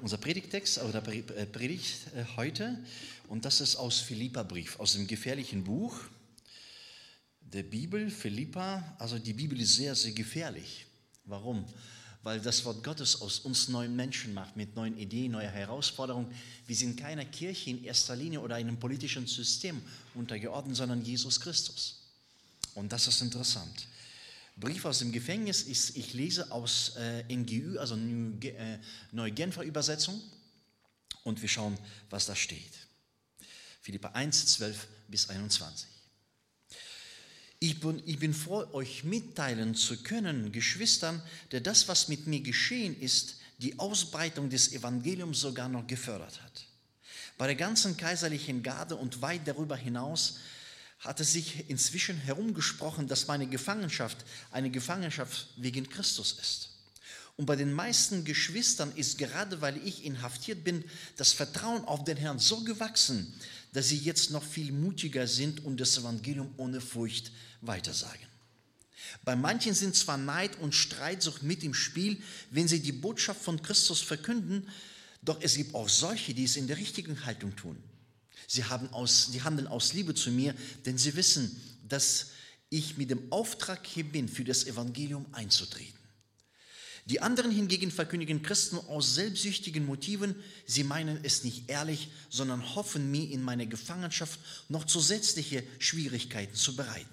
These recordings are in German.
unser Predigtext oder Predigt heute, und das ist aus Philipperbrief, aus dem gefährlichen Buch der Bibel, Philippa. Also die Bibel ist sehr, sehr gefährlich. Warum? Weil das Wort Gottes aus uns neuen Menschen macht, mit neuen Ideen, neuer Herausforderungen. Wir sind keiner Kirche in erster Linie oder einem politischen System untergeordnet, sondern Jesus Christus. Und das ist interessant. Brief aus dem Gefängnis ist, ich lese aus NGÜ, also Neue Genfer Übersetzung, und wir schauen, was da steht. Philipper 1, 12 bis 21. Ich bin froh, euch mitteilen zu können, Geschwistern, dass das, was mit mir geschehen ist, die Ausbreitung des Evangeliums sogar noch gefördert hat. Bei der ganzen kaiserlichen Garde und weit darüber hinaus hat es sich inzwischen herumgesprochen, dass meine Gefangenschaft eine Gefangenschaft wegen Christus ist. Und bei den meisten Geschwistern ist gerade, weil ich inhaftiert bin, das Vertrauen auf den Herrn so gewachsen, dass sie jetzt noch viel mutiger sind und das Evangelium ohne Furcht weitersagen. Bei manchen sind zwar Neid und Streitsucht mit im Spiel, wenn sie die Botschaft von Christus verkünden, doch es gibt auch solche, die es in der richtigen Haltung tun. Sie handeln aus Liebe zu mir, denn sie wissen, dass ich mit dem Auftrag hier bin, für das Evangelium einzutreten. Die anderen hingegen verkündigen Christen aus selbstsüchtigen Motiven. Sie meinen es nicht ehrlich, sondern hoffen, mir in meiner Gefangenschaft noch zusätzliche Schwierigkeiten zu bereiten.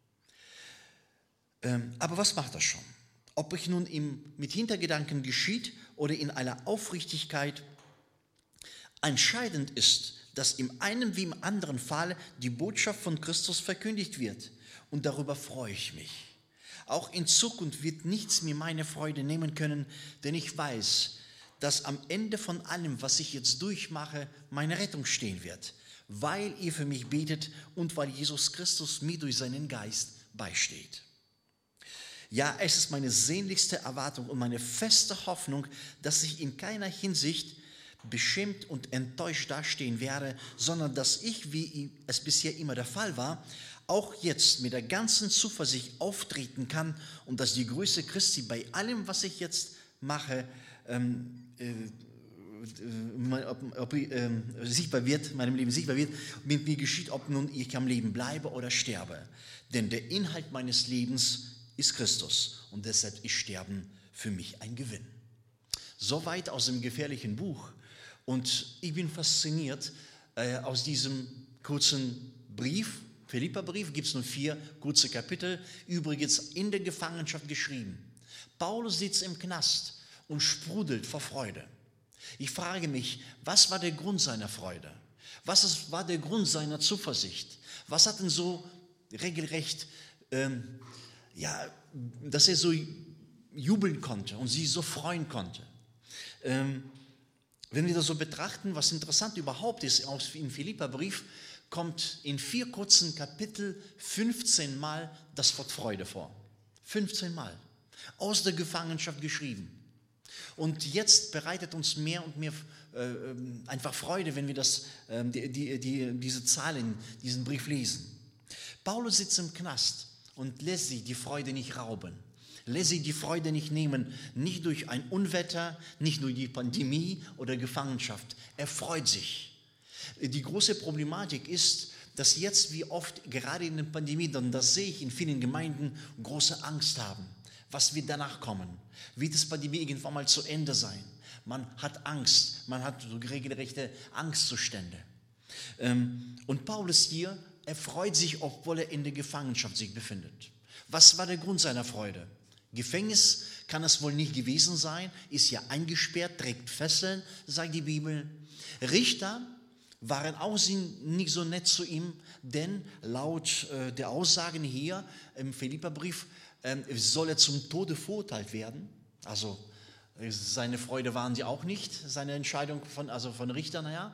Aber was macht das schon? Ob ich nun mit Hintergedanken geschieht oder in aller Aufrichtigkeit, entscheidend ist, dass im einen wie im anderen Fall die Botschaft von Christus verkündigt wird. Und darüber freue ich mich. Auch in Zukunft wird nichts mir meine Freude nehmen können, denn ich weiß, dass am Ende von allem, was ich jetzt durchmache, meine Rettung stehen wird, weil ihr für mich betet und weil Jesus Christus mir durch seinen Geist beisteht. Ja, es ist meine sehnlichste Erwartung und meine feste Hoffnung, dass ich in keiner Hinsicht beschämt und enttäuscht dastehen werde, sondern dass ich, wie es bisher immer der Fall war, auch jetzt mit der ganzen Zuversicht auftreten kann und dass die Größe Christi bei allem, was ich jetzt mache, sichtbar wird, meinem Leben sichtbar wird, mit mir geschieht, ob nun ich am Leben bleibe oder sterbe. Denn der Inhalt meines Lebens ist Christus und deshalb ist Sterben für mich ein Gewinn. Soweit aus dem gefährlichen Buch. Und ich bin fasziniert aus diesem kurzen Brief, Philipperbrief, gibt es nur 4 kurze Kapitel, übrigens in der Gefangenschaft geschrieben. Paulus sitzt im Knast und sprudelt vor Freude. Ich frage mich, was war der Grund seiner Freude? Was war der Grund seiner Zuversicht? Was hat ihn so regelrecht, dass er so jubeln konnte und sich so freuen konnte? Wenn wir das so betrachten, was interessant überhaupt ist, im Philipperbrief kommt in 4 kurzen Kapiteln 15 Mal das Wort Freude vor. 15 Mal. Aus der Gefangenschaft geschrieben. Und jetzt bereitet uns mehr und mehr einfach Freude, wenn wir diese Zahlen, diesen Brief lesen. Paulus sitzt im Knast und lässt sich die Freude nicht rauben. Lässt sich die Freude nicht nehmen, nicht durch ein Unwetter, nicht durch die Pandemie oder Gefangenschaft. Er freut sich. Die große Problematik ist, dass jetzt wie oft, gerade in der Pandemie, dann das sehe ich in vielen Gemeinden, große Angst haben. Was wird danach kommen? Wird die Pandemie irgendwann mal zu Ende sein? Man hat Angst, man hat so regelrechte Angstzustände. Und Paulus hier, er freut sich, obwohl er in der Gefangenschaft sich befindet. Was war der Grund seiner Freude? Gefängnis kann es wohl nicht gewesen sein, ist ja eingesperrt, trägt Fesseln, sagt die Bibel. Richter waren auch nicht so nett zu ihm, denn laut der Aussagen hier im Philipperbrief soll er zum Tode verurteilt werden. Also seine Freude waren sie auch nicht, seine Entscheidung von Richtern her.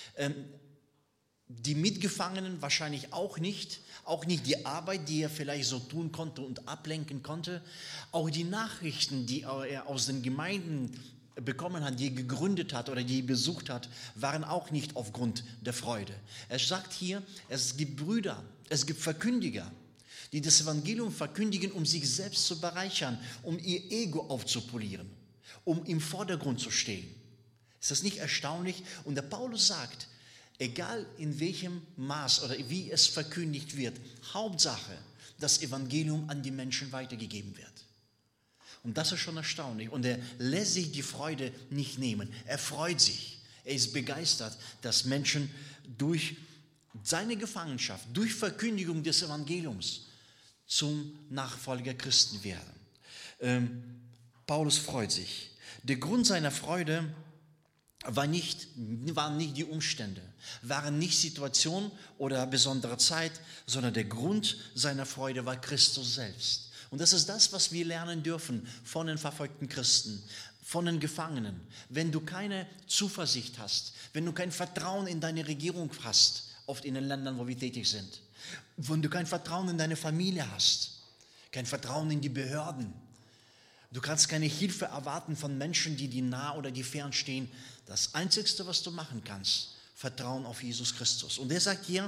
Die Mitgefangenen wahrscheinlich auch nicht die Arbeit, die er vielleicht so tun konnte und ablenken konnte, auch die Nachrichten, die er aus den Gemeinden bekommen hat, die er gegründet hat oder die er besucht hat, waren auch nicht aufgrund der Freude. Er sagt hier, es gibt Brüder, es gibt Verkündiger, die das Evangelium verkündigen, um sich selbst zu bereichern, um ihr Ego aufzupolieren, um im Vordergrund zu stehen. Ist das nicht erstaunlich? Und der Paulus sagt, egal in welchem Maß oder wie es verkündigt wird, Hauptsache, das Evangelium an die Menschen weitergegeben wird. Und das ist schon erstaunlich. Und er lässt sich die Freude nicht nehmen. Er freut sich. Er ist begeistert, dass Menschen durch seine Gefangenschaft, durch Verkündigung des Evangeliums zum Nachfolger Christen werden. Paulus freut sich. Der Grund seiner Freude waren nicht die Umstände, waren nicht Situationen oder besondere Zeit, sondern der Grund seiner Freude war Christus selbst. Und das ist das, was wir lernen dürfen von den verfolgten Christen, von den Gefangenen. Wenn du keine Zuversicht hast, wenn du kein Vertrauen in deine Regierung hast, oft in den Ländern, wo wir tätig sind, wenn du kein Vertrauen in deine Familie hast, kein Vertrauen in die Behörden, du kannst keine Hilfe erwarten von Menschen, die dir nah oder dir fern stehen. Das Einzige, was du machen kannst, Vertrauen auf Jesus Christus. Und er sagt hier,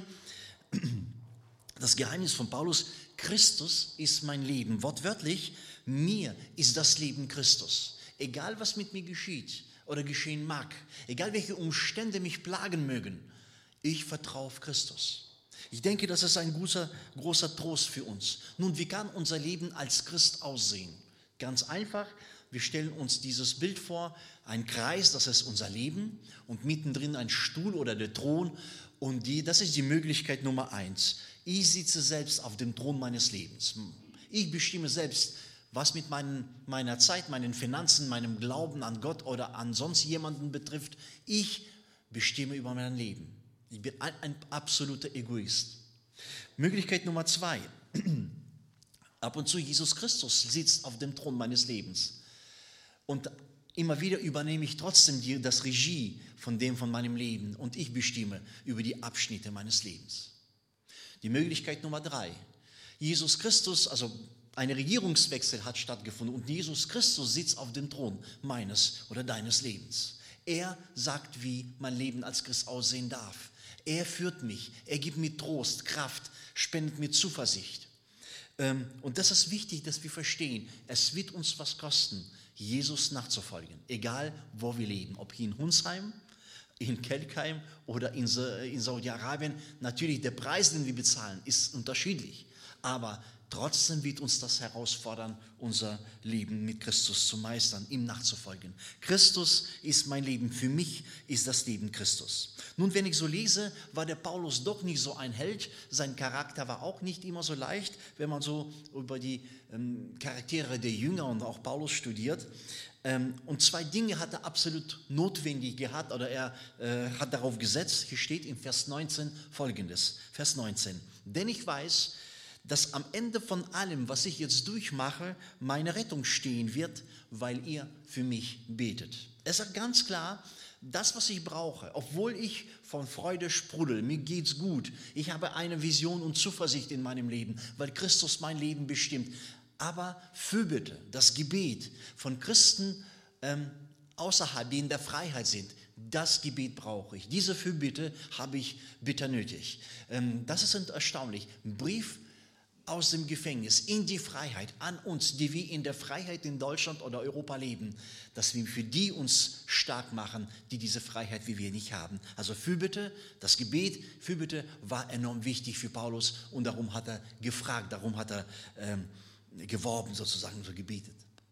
das Geheimnis von Paulus, Christus ist mein Leben. Wortwörtlich, mir ist das Leben Christus. Egal, was mit mir geschieht oder geschehen mag, egal, welche Umstände mich plagen mögen, ich vertraue auf Christus. Ich denke, das ist ein großer Trost für uns. Nun, wie kann unser Leben als Christ aussehen? Ganz einfach, wir stellen uns dieses Bild vor, ein Kreis, das ist unser Leben und mittendrin ein Stuhl oder der Thron und das ist die Möglichkeit Nummer 1. Ich sitze selbst auf dem Thron meines Lebens. Ich bestimme selbst, was mit meiner Zeit, meinen Finanzen, meinem Glauben an Gott oder an sonst jemanden betrifft. Ich bestimme über mein Leben. Ich bin ein absoluter Egoist. Möglichkeit Nummer 2. Ab und zu Jesus Christus sitzt auf dem Thron meines Lebens. Und immer wieder übernehme ich trotzdem das Regie von meinem Leben und ich bestimme über die Abschnitte meines Lebens. Die Möglichkeit Nummer 3. Jesus Christus, also ein Regierungswechsel hat stattgefunden und Jesus Christus sitzt auf dem Thron meines oder deines Lebens. Er sagt, wie mein Leben als Christ aussehen darf. Er führt mich, er gibt mir Trost, Kraft, spendet mir Zuversicht. Und das ist wichtig, dass wir verstehen, es wird uns was kosten, Jesus nachzufolgen, egal wo wir leben, ob hier in Hunsheim, in Kelkheim oder in Saudi-Arabien. Natürlich, der Preis, den wir bezahlen, ist unterschiedlich, aber trotzdem wird uns das herausfordern, unser Leben mit Christus zu meistern, ihm nachzufolgen. Christus ist mein Leben, für mich ist das Leben Christus. Nun, wenn ich so lese, war der Paulus doch nicht so ein Held, sein Charakter war auch nicht immer so leicht, wenn man so über die Charaktere der Jünger und auch Paulus studiert. Und 2 Dinge hat er absolut notwendig gehabt oder er hat darauf gesetzt. Hier steht in Vers 19 folgendes, Vers 19. Denn ich weiß, dass am Ende von allem, was ich jetzt durchmache, meine Rettung stehen wird, weil ihr für mich betet. Er sagt ganz klar, das, was ich brauche, obwohl ich von Freude sprudel, mir geht's gut, ich habe eine Vision und Zuversicht in meinem Leben, weil Christus mein Leben bestimmt. Aber Fürbitte, das Gebet von Christen außerhalb, die in der Freiheit sind, das Gebet brauche ich. Diese Fürbitte habe ich bitter nötig. Das ist erstaunlich. Ein Brief aus dem Gefängnis in die Freiheit an uns, die wir in der Freiheit in Deutschland oder Europa leben, dass wir für die uns stark machen, die diese Freiheit wie wir nicht haben. Also Fürbitte, das Gebet, Fürbitte war enorm wichtig für Paulus und darum hat er gefragt, darum hat er geworben sozusagen, so gebetet.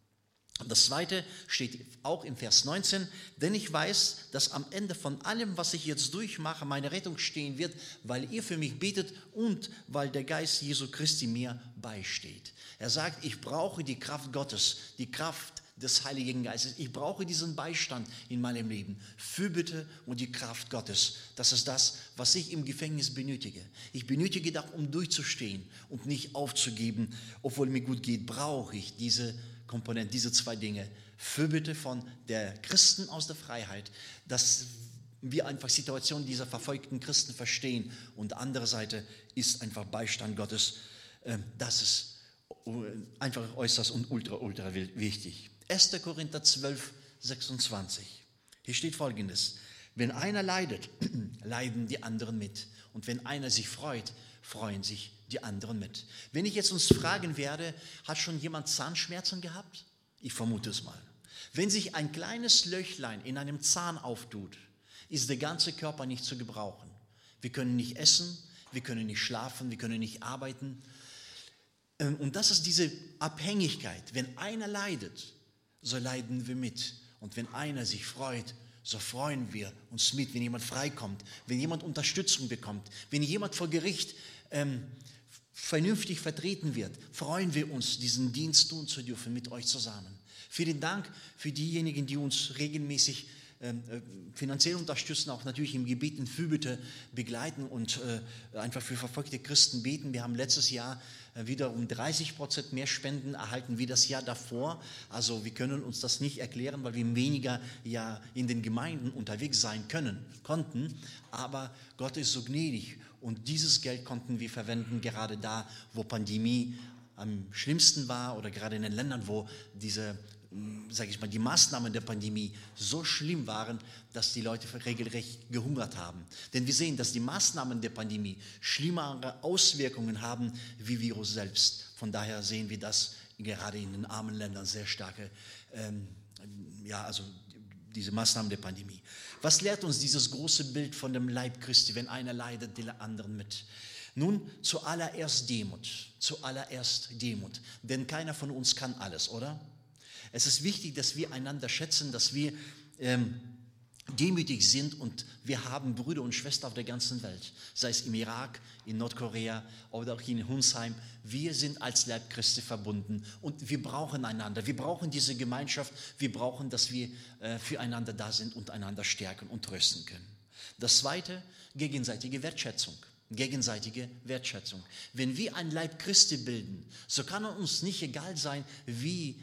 Und das Zweite steht auch im Vers 19, denn ich weiß, dass am Ende von allem, was ich jetzt durchmache, meine Rettung stehen wird, weil ihr für mich betet und weil der Geist Jesu Christi mir beisteht. Er sagt, ich brauche die Kraft Gottes, die Kraft des Heiligen Geistes. Ich brauche diesen Beistand in meinem Leben. Fürbitte und die Kraft Gottes. Das ist das, was ich im Gefängnis benötige. Ich benötige das, um durchzustehen und nicht aufzugeben. Obwohl mir gut geht, brauche ich diese Komponenten, diese 2 Dinge. Fürbitte von der Christen aus der Freiheit, dass wir einfach Situationen dieser verfolgten Christen verstehen. Und andere Seite ist einfach Beistand Gottes. Das ist einfach äußerst und ultra wichtig. 1. Korinther 12, 26. Hier steht Folgendes. Wenn einer leidet, leiden die anderen mit. Und wenn einer sich freut, freuen sich die anderen mit. Wenn ich jetzt uns fragen werde, hat schon jemand Zahnschmerzen gehabt? Ich vermute es mal. Wenn sich ein kleines Löchlein in einem Zahn auftut, ist der ganze Körper nicht zu gebrauchen. Wir können nicht essen, wir können nicht schlafen, wir können nicht arbeiten. Und das ist diese Abhängigkeit. Wenn einer leidet, so leiden wir mit. Und wenn einer sich freut, so freuen wir uns mit, wenn jemand freikommt, wenn jemand Unterstützung bekommt, wenn jemand vor Gericht vernünftig vertreten wird, freuen wir uns, diesen Dienst tun zu dürfen mit euch zusammen. Vielen Dank für diejenigen, die uns regelmäßig finanziell unterstützen, auch natürlich im Gebet in Fürbitte begleiten und einfach für verfolgte Christen beten. Wir haben letztes Jahr wieder um 30% mehr Spenden erhalten wie das Jahr davor. Also wir können uns das nicht erklären, weil wir weniger ja in den Gemeinden unterwegs sein konnten. Aber Gott ist so gnädig und dieses Geld konnten wir verwenden, gerade da, wo Pandemie am schlimmsten war oder gerade in den Ländern, wo diese, sage ich mal, die Maßnahmen der Pandemie so schlimm waren, dass die Leute regelrecht gehungert haben. Denn wir sehen, dass die Maßnahmen der Pandemie schlimmere Auswirkungen haben wie Virus selbst. Von daher sehen wir das gerade in den armen Ländern sehr starke, also diese Maßnahmen der Pandemie. Was lehrt uns dieses große Bild von dem Leib Christi, wenn einer leidet, die anderen mit? Nun, zuallererst Demut, denn keiner von uns kann alles, oder? Es ist wichtig, dass wir einander schätzen, dass wir demütig sind und wir haben Brüder und Schwestern auf der ganzen Welt, sei es im Irak, in Nordkorea oder auch hier in Hunsheim. Wir sind als Leib Christi verbunden und wir brauchen einander, wir brauchen diese Gemeinschaft, wir brauchen, dass wir füreinander da sind und einander stärken und trösten können. Das Zweite, gegenseitige Wertschätzung. Wenn wir ein Leib Christi bilden, so kann uns nicht egal sein, wie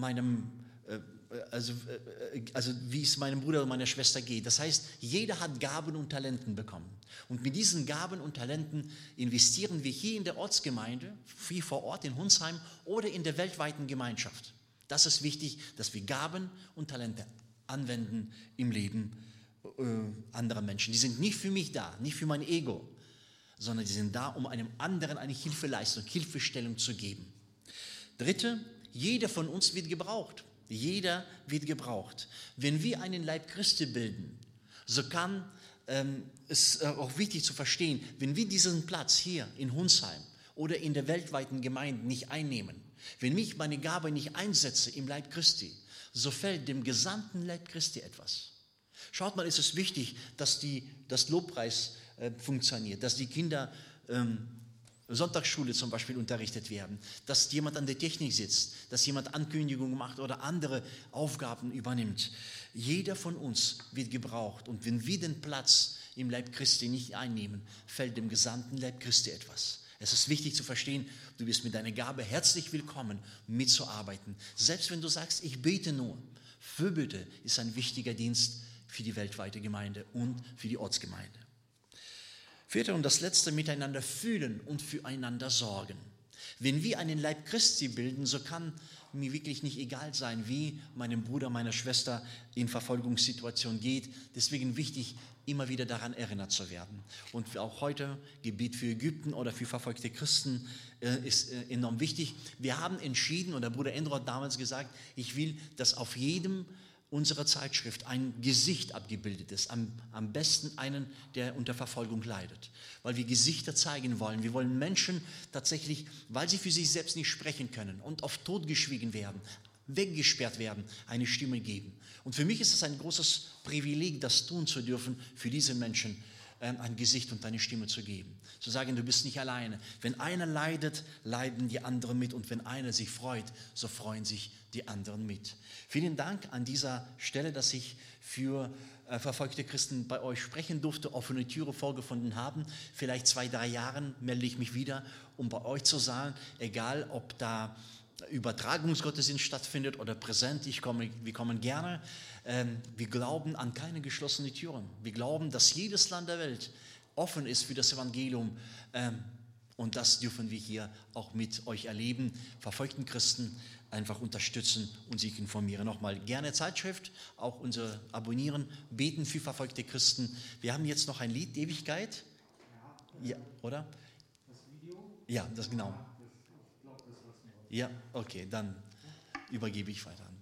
wie es meinem Bruder oder meiner Schwester geht. Das heißt, jeder hat Gaben und Talenten bekommen. Und mit diesen Gaben und Talenten investieren wir hier in der Ortsgemeinde, wie vor Ort in Hunsheim oder in der weltweiten Gemeinschaft. Das ist wichtig, dass wir Gaben und Talente anwenden im Leben anderer Menschen. Die sind nicht für mich da, nicht für mein Ego, sondern die sind da, um einem anderen eine Hilfeleistung, Hilfestellung zu geben. Dritte, jeder von uns wird gebraucht. Jeder wird gebraucht. Wenn wir einen Leib Christi bilden, so kann es auch wichtig zu verstehen, wenn wir diesen Platz hier in Hunsheim oder in der weltweiten Gemeinde nicht einnehmen, wenn ich meine Gabe nicht einsetze im Leib Christi, so fällt dem gesamten Leib Christi etwas. Schaut mal, es ist wichtig, dass das Lobpreis funktioniert, dass die Kinder Sonntagsschule zum Beispiel unterrichtet werden, dass jemand an der Technik sitzt, dass jemand Ankündigungen macht oder andere Aufgaben übernimmt. Jeder von uns wird gebraucht und wenn wir den Platz im Leib Christi nicht einnehmen, fällt dem gesamten Leib Christi etwas. Es ist wichtig zu verstehen, du bist mit deiner Gabe herzlich willkommen, mitzuarbeiten. Selbst wenn du sagst, ich bete nur. Fürbitte ist ein wichtiger Dienst für die weltweite Gemeinde und für die Ortsgemeinde. Vierte und das letzte, miteinander fühlen und füreinander sorgen. Wenn wir einen Leib Christi bilden, so kann mir wirklich nicht egal sein, wie meinem Bruder, meiner Schwester in Verfolgungssituationen geht. Deswegen wichtig, immer wieder daran erinnert zu werden. Und auch heute, Gebet für Ägypten oder für verfolgte Christen ist enorm wichtig. Wir haben entschieden, und der Bruder Endro hat damals gesagt, ich will, dass auf jedem unserer Zeitschrift ein Gesicht abgebildet ist, am besten einen, der unter Verfolgung leidet, weil wir Gesichter zeigen wollen. Wir wollen Menschen tatsächlich, weil sie für sich selbst nicht sprechen können und oft totgeschwiegen werden, weggesperrt werden, eine Stimme geben. Und für mich ist es ein großes Privileg, das tun zu dürfen, für diese Menschen ein Gesicht und eine Stimme zu geben. Zu sagen, du bist nicht alleine. Wenn einer leidet, leiden die anderen mit. Und wenn einer sich freut, so freuen sich die anderen mit. Vielen Dank an dieser Stelle, dass ich für verfolgte Christen bei euch sprechen durfte, offene Türe vorgefunden haben. Vielleicht 2-3 Jahren melde ich mich wieder, um bei euch zu sein, egal ob da Übertragungsgottesdienst stattfindet oder präsent. Wir kommen gerne. Wir glauben an keine geschlossenen Türen. Wir glauben, dass jedes Land der Welt offen ist für das Evangelium. Und das dürfen wir hier auch mit euch erleben. Verfolgten Christen einfach unterstützen und sich informieren. Nochmal gerne Zeitschrift, auch unser Abonnieren, beten für verfolgte Christen. Wir haben jetzt noch ein Lied, Ewigkeit. Ja, oder? Das Video? Ja, das genau. Ich glaube, das lassen wir. Ja, okay, dann übergebe ich weiter.